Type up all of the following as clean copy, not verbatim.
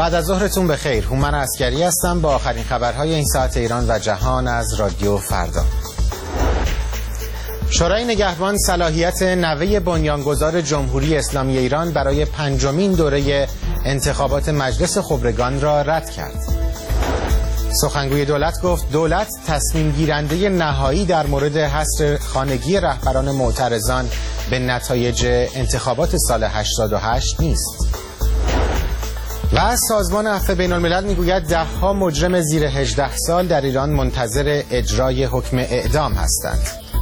بعد از ظهرتون بخیر. هومن عسکری هستم با آخرین خبرهای این ساعت ایران و جهان از رادیو فردا. شورای نگهبان صلاحیت نوه بنیانگذار جمهوری اسلامی ایران برای 5مین دوره انتخابات مجلس خبرگان را رد کرد. سخنگوی دولت گفت دولت تصمیم گیرنده نهایی در مورد حصر خانگی رهبران معترضان به نتایج انتخابات سال 88 نیست. و سازمان عفو بین الملل میگوید 10 مجرم زیر 18 سال در ایران منتظر اجرای حکم اعدام هستند.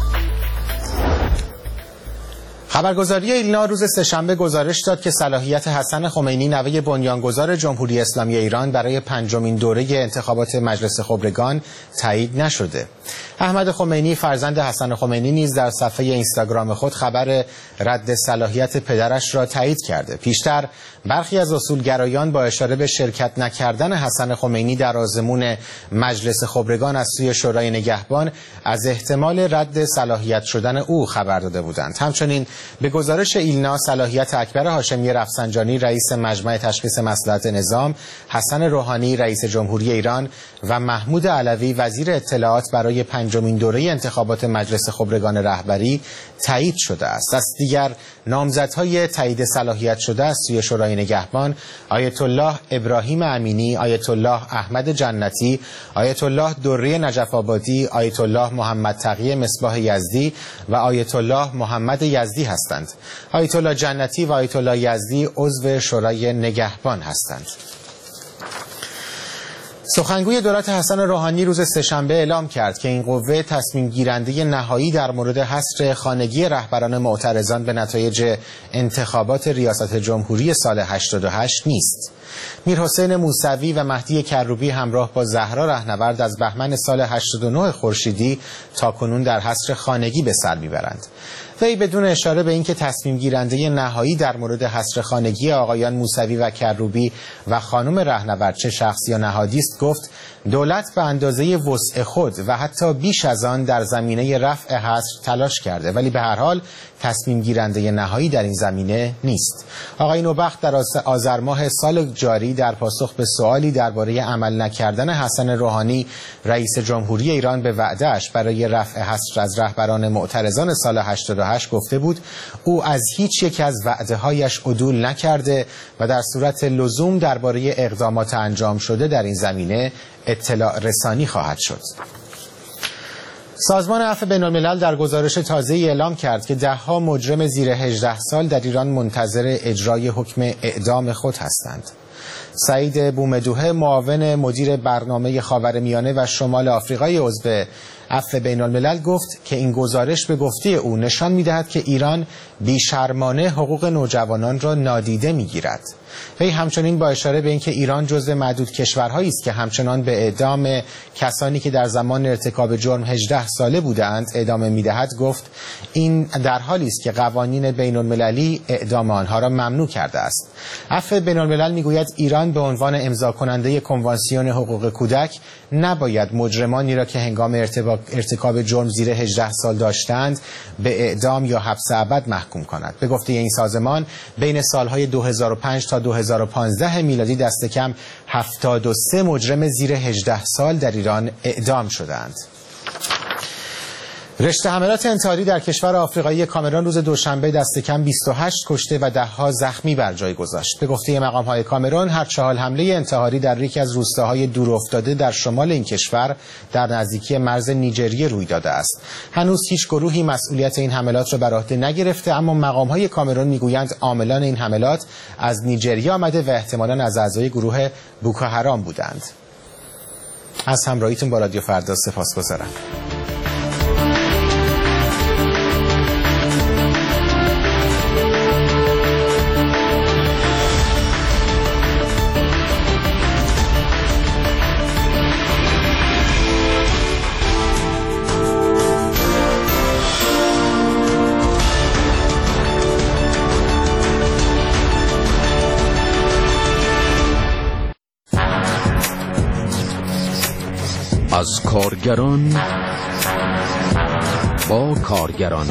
خبرگزاری ایلنا روز سه‌شنبه گزارش داد که صلاحیت حسن خمینی نوه بنیانگذار جمهوری اسلامی ایران برای 5مین دوره انتخابات مجلس خبرگان تایید نشده. احمد خمینی فرزند حسن خمینی نیز در صفحه اینستاگرام خود خبر رد صلاحیت پدرش را تایید کرده. پیشتر برخی از اصولگرایان با اشاره به شرکت نکردن حسن خمینی در آزمون مجلس خبرگان از سوی شورای نگهبان از احتمال رد صلاحیت شدن او خبر داده بودند. همچنین به گزارش ایلنا صلاحیت اکبر هاشمی رفسنجانی رئیس مجمع تشخیص مصلحت نظام، حسن روحانی رئیس جمهوری ایران و محمود علوی وزیر اطلاعات برای 5مین دوره انتخابات مجلس خبرگان رهبری تایید شده است. از دیگر نامزدهای تایید صلاحیت شده از سوی شورای نگهبان آیت الله ابراهیم امینی، آیت الله احمد جنتی، آیت الله دره نجف آبادی، آیت الله محمد تقی مصباح یزدی و آیت الله محمد یزدی هستند. آیت الله جنتی و آیت الله یزدی عضو شورای نگهبان هستند. سخنگوی دولت حسن روحانی روز سه‌شنبه اعلام کرد که این قوه تصمیم گیرنده نهایی در مورد حصر خانگی رهبران معترضان به نتایج انتخابات ریاست جمهوری سال 88 نیست. میرحسین موسوی و مهدی کروبی همراه با زهرا رهنورد از بهمن سال 89 خورشیدی تاکنون در حصر خانگی به سر میبرند. وی بدون اشاره به اینکه تصمیم گیرنده نهایی در مورد حصر خانگی آقایان موسوی و کروبی و خانم رهنورد چه شخص یا نهادی است گفت دولت به اندازه وسع خود و حتی بیش از آن در زمینه رفع حصر تلاش کرده، ولی به هر حال تصمیم گیرنده نهایی در این زمینه نیست. آقای نوبخت در آذر ماه سال جاری در پاسخ به سوالی درباره عمل نکردن حسن روحانی رئیس جمهوری ایران به وعده‌اش برای رفع حصر از رهبران معترضان سال 88 گفته بود او از هیچ یک از وعده‌هایش عدول نکرده و در صورت لزوم درباره اقدامات انجام شده در این زمینه اطلاع رسانی خواهد شد. سازمان عفو بین الملل در گزارش تازه‌ای اعلام کرد که 10 مجرم زیر 18 سال در ایران منتظر اجرای حکم اعدام خود هستند. سعید بومدوحه معاون مدیر برنامه خاورمیانه و شمال آفریقای عضو عفو بین الملل گفت که این گزارش به گفته او نشان می‌دهد که ایران بی‌شرمانه حقوق نوجوانان را نادیده می‌گیرد. وی همچنین با اشاره به اینکه ایران جزو معدود کشورهایی است که همچنان به اعدام کسانی که در زمان ارتکاب جرم 18 ساله بودند ادامه می‌دهد گفت این در حالی است که قوانین بین المللی اعدام آنها را ممنوع کرده است. عفو بین الملل می‌گوید ایران به عنوان امضا کننده کنوانسیون حقوق کودک نباید مجرمانی را که هنگام ارتکاب جرم زیر 18 سال داشتند به اعدام یا حبس ابد محکوم کند. به گفته این سازمان بین سالهای 2005 تا 2015 میلادی دست کم 73 مجرم زیر 18 سال در ایران اعدام شدند. رشته حملات انتحاری در کشور آفریقایی کامرون روز دوشنبه دست کم 28 کشته و 10 زخمی بر جای گذاشت. به گفته مقام‌های کامرون هر 4 حمله انتحاری در یکی از روستاهای دورافتاده در شمال این کشور در نزدیکی مرز نیجریه روی داده است. هنوز هیچ گروهی مسئولیت این حملات را بر عهده نگرفته، اما مقام‌های کامرون میگویند عاملان این حملات از نیجریه آمده و احتمالاً از اعضای گروه بوکو حرام بودند. از همراهیتون با رادیو فردا سپاسگزارم. از کارگران با کارگران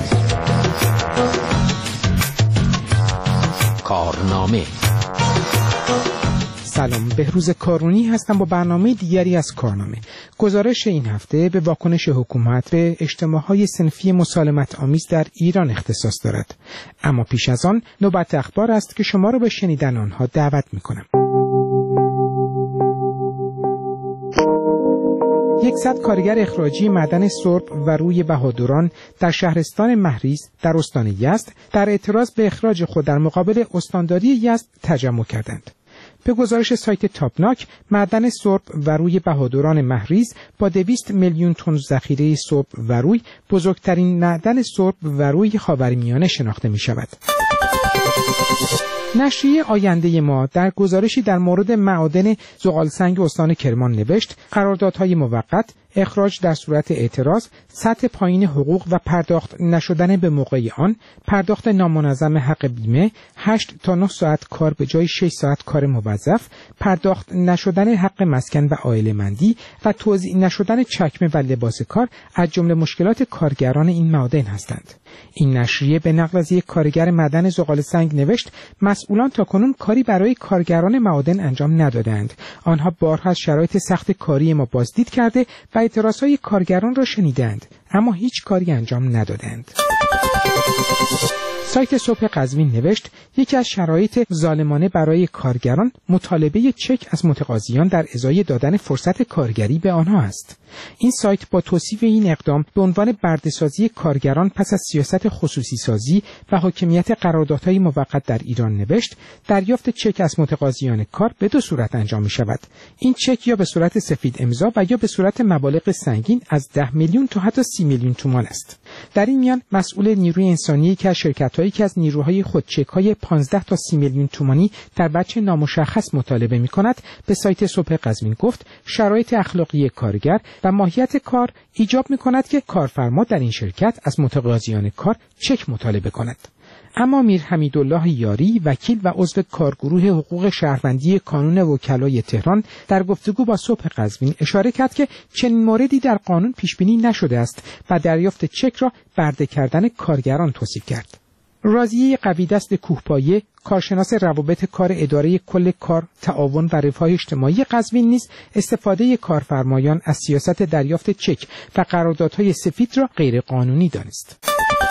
کارنامه. سلام، بهروز کارونی هستم با برنامه دیگری از کارنامه. گزارش این هفته به واکنش حکومت به اجتماعهای صنفی مسالمت آمیز در ایران اختصاص دارد. اما پیش از آن نوبت اخبار است که شما را به شنیدن آنها دعوت می‌کنم. 100 کارگر اخراجی معدن سرب و روی بهادران در شهرستان مهریز در استان یزد در اعتراض به اخراج خود در مقابل استانداری یزد تجمع کردند. به گزارش سایت تاپناک، معدن سرب و روی بهادران مهریز با 200 میلیون تن ذخیره سرب و روی بزرگترین معدن سرب و روی خاورمیانه شناخته می شود. نشریه آینده ما در گزارشی در مورد معادن زغالسنگ استان کرمان نوشت: قراردادهای موقت، اخراج در صورت اعتراض، سطح پایین حقوق و پرداخت نشدن به موقع آن، پرداخت نامنظم حق بیمه، 8 تا 9 ساعت کار به جای 6 ساعت کار موظف، پرداخت نشدن حق مسکن و عائله‌مندی و توزیع نشدن چکمه و لباس کار از جمله مشکلات کارگران این معادن هستند. این نشریه به نقل از یک کارگر معدن زغالسنگ نوشت: مسئولان تاکنون کاری برای کارگران معادن انجام ندادند. آنها بارها از شرایط سخت کاری ما بازدید کرده و اعتراضهای کارگران را شنیدند، اما هیچ کاری انجام ندادند. سایت صبح قزوین نوشت: یکی از شرایط ظالمانه برای کارگران مطالبه چک از متقاضیان در ازای دادن فرصت کارگری به آنها است. این سایت با توصیف این اقدام به عنوان برده‌سازی کارگران پس از سیاست خصوصی سازی و حاکمیت قراردادهای موقت در ایران نوشت: دریافت چک از متقاضیان کار به 2 صورت انجام می شود. این چک یا به صورت سفید امضا و یا به صورت مبالغ سنگین از 10 میلیون تا حتی 30 میلیون تومان است. در این میان مسئول نیروی انسانی که از شرکت‌هایی که از نیروهای خود چک‌های 15 تا 30 میلیون تومانی در بچه نامشخص مطالبه می‌کند به سایت صبح قزوین گفت: شرایط اخلاقی کارگر و ماهیت کار ایجاب می‌کند که کارفرما در این شرکت از متقاضیان کار چک مطالبه کند. اما میر حمیدالله یاری، وکیل و عضو کارگروه حقوق شهروندی کانون وکلای تهران، در گفتگو با صبح قزوین اشاره کرد که چنین موردی در قانون پیش بینی نشده است و دریافت چک را برده کردن کارگران توصیف کرد. راضیه قویدست کوهپایه، کارشناس روابط کار اداره کل کار، تعاون و رفاه اجتماعی قزوین نیز استفاده کارفرمایان از سیاست دریافت چک و قراردادهای سفید را غیر قانونی دانست.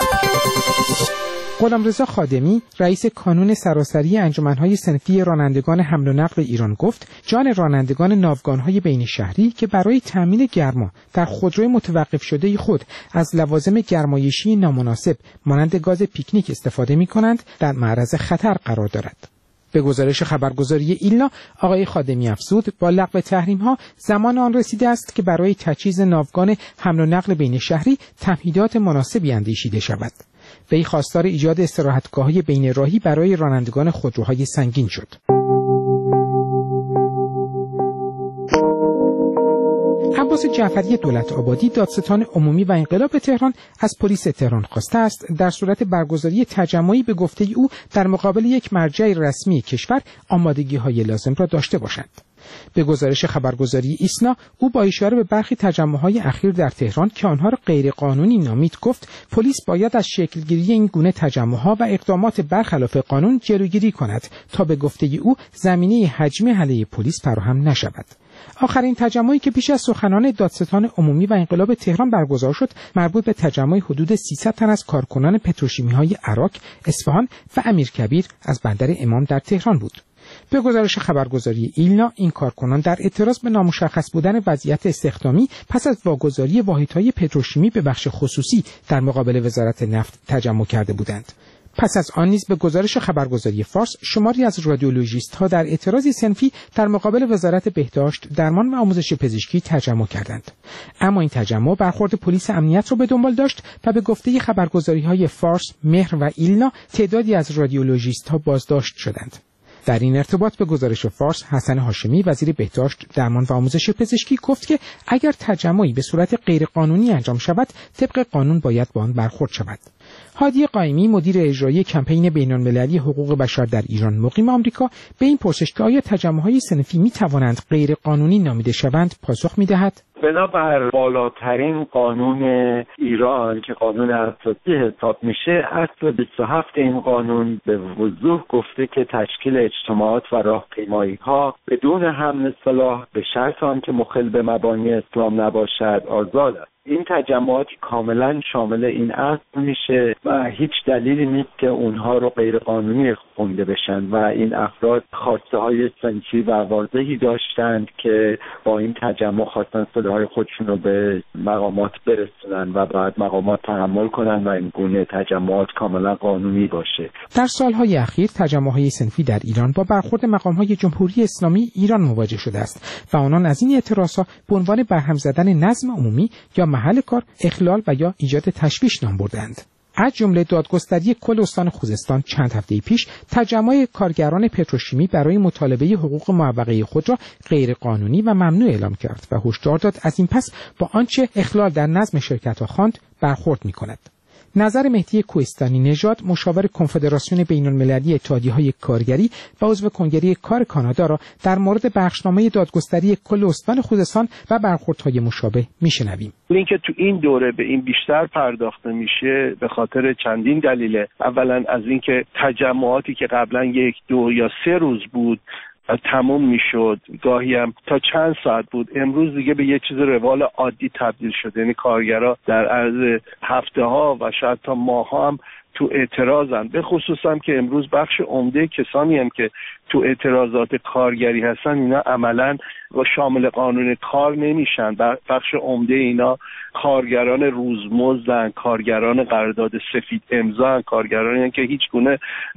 غلامرضا خادمی، رئیس کانون سراسری انجمنهای صنفی رانندگان حمل و نقل ایران گفت: جان رانندگان ناوگانهای بین شهری که برای تامین گرما در خودروی متوقف شده خود از لوازم گرمایشی نامناسب مانند گاز پیکنیک استفاده می‌کنند در معرض خطر قرار دارد. به گزارش خبرگزاری ایلنا، آقای خادمی افزود: با لغو تحریم‌ها زمان آن رسیده است که برای تجهیز ناوگان حمل و نقل بین شهری تمهیدات مناسبی اندیشیده شود. وی خواستار ایجاد استراحتگاه‌های بین راهی برای رانندگان خودروهای سنگین شد. عباس جعفری دولت آبادی، دادستان عمومی و انقلاب تهران، از پلیس تهران خواسته است در صورت برگزاری تجمعی به گفته او در مقابل یک مرجع رسمی کشور آمادگی‌های لازم را داشته باشند. به گزارش خبرگزاری ایسنا، او با اشاره به برخی تجمع‌های اخیر در تهران که آنها را غیر قانونی نامید گفت: پلیس باید از شکلگیری این گونه تجمع‌ها و اقدامات برخلاف قانون جلوگیری کند تا به گفته او زمینه هجم علیه پلیس فراهم نشود. آخرین تجمعی که پیش از سخنان دادستان عمومی و انقلاب تهران برگزار شد مربوط به تجمع حدود 300 تن از کارکنان پتروشیمی‌های عراق، اصفهان و امیرکبیر از بندر امام در تهران بود. به گزارش خبرگزاری ایلنا، این کارکنان در اعتراض به نامشخص بودن وضعیت استخدامی پس از واگذاری واحدهای پتروشیمی به بخش خصوصی در مقابل وزارت نفت تجمع کرده بودند. پس از آن نیز به گزارش خبرگزاری فارس، شماری از رادیولوژیست‌ها در اعتراضی صنفی در مقابل وزارت بهداشت، درمان و آموزش پزشکی تجمع کردند. اما این تجمع برخورد پلیس امنیت را به دنبال داشت و به گفته خبرگزاری‌های فارس، مهر و ایلنا تعدادی از رادیولوژیست‌ها بازداشت شدند. در این ارتباط به گزارش فارس، حسن هاشمی، وزیر بهداشت، درمان و آموزش پزشکی گفت که اگر تجمعی به صورت غیرقانونی انجام شود، طبق قانون باید با آن برخورد شود. هادی قائمی، مدیر اجرایی کمپین بین‌المللی حقوق بشر در ایران مقیم آمریکا، به این پرسش که آیا تجمع‌های صنفی می‌توانند غیرقانونی نامیده شوند پاسخ می‌دهد: بنابر بالاترین قانون ایران که قانون اساسی حساب میشه، اصل 27 این قانون به وضوح گفته که تشکیل اجتماعات و راهپیمایی‌ها بدون حمل سلاح به شرط آنکه مخل به مبانی اسلام نباشد آزاد است. این تجمعات کاملا شامل این اصل میشه و هیچ دلیلی نیست که اونها رو غیر قانونی خونده بشن و این افراد خواسته های صنفی و واضحی داشتند که با این تجمع خواستن صداهای خودشون رو به مقامات برسونن و بعد مقامات تحمل کنن و این گونه تجمعات کاملا قانونی باشه. در سالهای اخیر تجمع‌های صنفی در ایران با برخورد مقام‌های جمهوری اسلامی ایران مواجه شده است و آنان از این اعتراضها به عنوان برهم زدن نظم عمومی یا محل کار، اخلال و یا ایجاد تشویش نام بردند. از جمله دادگستری کل استان خوزستان چند هفته پیش تجمع کارگران پتروشیمی برای مطالبه حقوق معوقه خود را غیر قانونی و ممنوع اعلام کرد و هشدار داد از این پس با آنچه اخلال در نظم شرکت‌ها خواند برخورد می‌کند. نظر مهدی کوهستانی نژاد، مشاور کنفدراسیون بین‌المللی اتحادیه‌های کارگری و عضو کنگره کار کانادا را در مورد بخشنامه دادگستری کل استان خوزستان و برخوردهای مشابه میشنویم. اینکه تو این دوره به این بیشتر پرداخته میشه به خاطر چندین دلیله. اولا از اینکه تجمعاتی که قبلا 1، 2 یا 3 روز بود تموم میشد، گاهی هم تا چند ساعت بود، امروز دیگه به یه چیز روال عادی تبدیل شده. یعنی کارگرها در عرض هفته ها و شاید تا ماه ها هم تو اعتراضن. به خصوص هم که امروز بخش عمده کسانی هم که تو اعتراضات کارگری هستن اینا عملاً و شامل قانون کار نمیشن. بخش عمده اینا کارگران روزمزدن، کارگران قرارداد سفید امضا، کارگرانی که هیچ گونه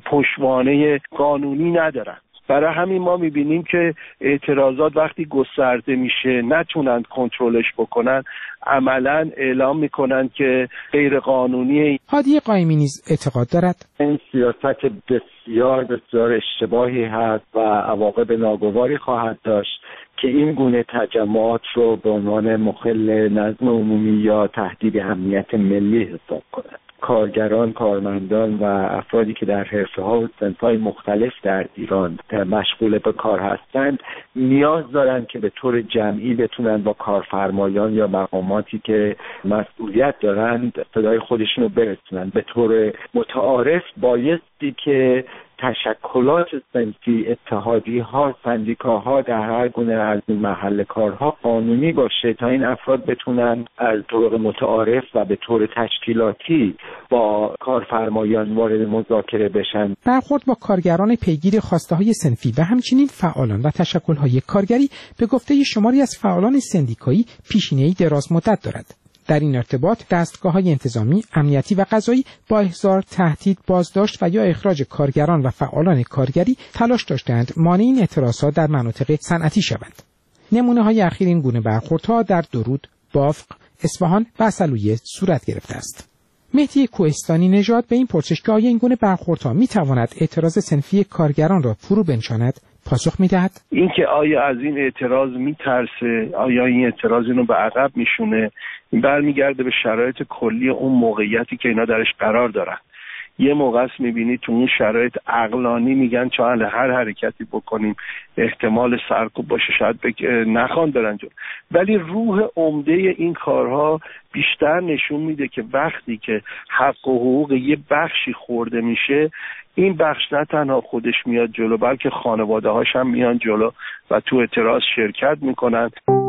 پشتوانه قانونی ندارن. برای همین ما میبینیم که اعتراضات وقتی گسترده میشه نتونن کنترلش بکنن، عملا اعلام میکنن که غیر قانونیه. هادی قائمی نیز اعتقاد دارد این سیاست بسیار بسیار اشتباهی هست و عواقب ناگواری خواهد داشت که این گونه تجمعات رو به عنوان مخل نظم عمومی یا تهدید امنیت ملی حساب کنند. کارگران، کارمندان و افرادی که در حرفه‌ها و صنف‌های مختلف در ایران مشغول به کار هستند نیاز دارند که به طور جمعی بتونن با کارفرمایان یا مقاماتی که مسئولیت دارند صدای خودشون رو برسونن. به طور متعارف بایستی که تشکلات صنفی، اتحادیه‌ها، سندیکاها در هر گونه از این محل کارها قانونی باشه تا این افراد بتونن از طرق متعارف و به طور تشکیلاتی با کارفرمایان وارد مذاکره بشن. برخورد با کارگران پیگیر خواسته‌های صنفی و همچنین فعالان و تشکل‌های کارگری به گفته شماری از فعالان سندیکایی پیشینه‌ای دراز مدت دارد. در این ارتباط دستگاه‌های انتظامی، امنیتی و قضایی با احضار، تهدید، بازداشت و یا اخراج کارگران و فعالان کارگری تلاش داشتند مانع این اعتراضات در مناطق صنعتی شوند. نمونه‌های اخیر این گونه برخوردها در درود، بافق، اصفهان و عسلویه صورت گرفته است. مهدی کوهستانی نژاد به این پرسش که آیا این گونه برخوردها می‌تواند اعتراض صنفی کارگران را فرو بنشاند پاسخ می‌دهد اینکه آیا از این اعتراض میترسه، آیا این اعتراض اینو به عقب میشونه، این برمیگرده به شرایط کلی اون موقعیتی که اینا درش قرار دارن. یه موقع است میبینی تو اون شرایط عقلانی میگن چون هر حرکتی بکنیم احتمال سرکوب باشه، شاید نخوان برن جلو، ولی روح عمده این کارها بیشتر نشون میده که وقتی که حق و حقوق یه بخشی خورده میشه، این بخش نه تنها خودش میاد جلو بلکه خانواده هاش هم میان جلو و تو اعتراض شرکت میکنن.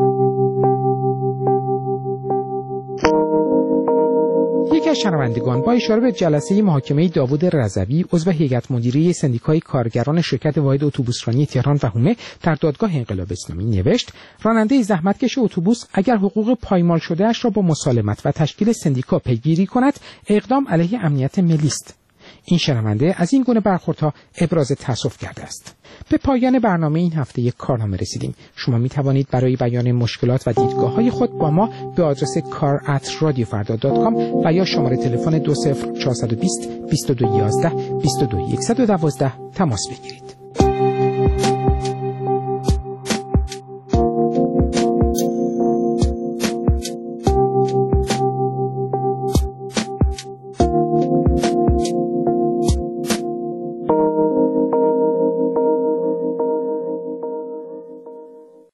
یکی از شنوندگان با اشاره به جلسه محاکمه داوود رضوی عضو هیئت مدیره سندیکای کارگران شرکت واحد اتوبوسرانی تهران و هومه در دادگاه انقلاب اسلامی نوشت راننده زحمتکش اتوبوس اگر حقوق پایمال شده اش را با مسالمت و تشکیل سندیکا پیگیری کند اقدام علیه امنیت ملی است. این شنونده از این گونه برخوردها ابراز تأسف کرده است. به پایان برنامه این هفته یک کارنامه رسیدیم. شما می توانید برای بیان مشکلات و دیدگاه‌های خود با ما به آدرس kar@radiofarda.com و یا شماره تلفن 20420 2211 22112 تماس بگیرید.